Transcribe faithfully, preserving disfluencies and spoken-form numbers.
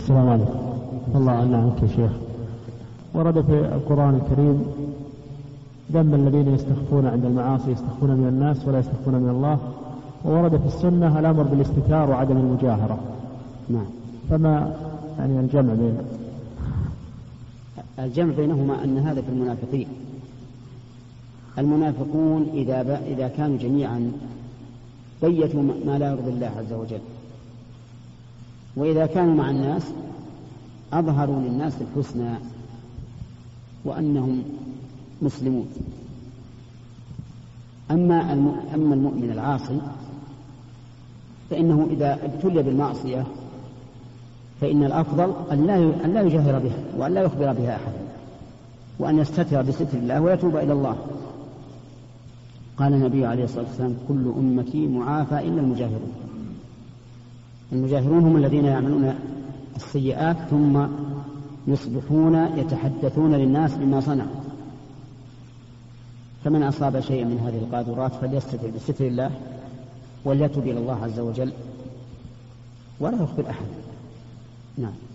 السلام عليكم. الله عنه عنك يا شيخ. ورد في القرآن الكريم ذم الذين يستخفون عند المعاصي، يستخفون من الناس ولا يستخفون من الله. وورد في السنة الأمر بالاستتار وعدم المجاهرة. نعم. فما يعني الجمع بين الجمع بينهما أن هذا في المنافقين. المنافقون إذا, ب... إذا كانوا جميعا بيتوا ما لا يرضي الله عز وجل، وإذا كانوا مع الناس أظهروا للناس الحسنى وأنهم مسلمون. أما أما المؤمن العاصي فإنه إذا ابتلي بالمعصية فإن الأفضل أن لا يجهر بها وأن لا يخبر بها أحد، وأن يستتر بستر الله ويتوب إلى الله. قال النبي عليه الصلاة والسلام: كل أمتي معافى إلا المجاهرون. المجاهرون هم الذين يعملون السيئات ثم يصبحون يتحدثون للناس بما صنعوا. فمن أصاب شيئا من هذه القاذورات فليستتر بستر الله وليتوب إلى الله عز وجل ولا يخبر أحد. نعم.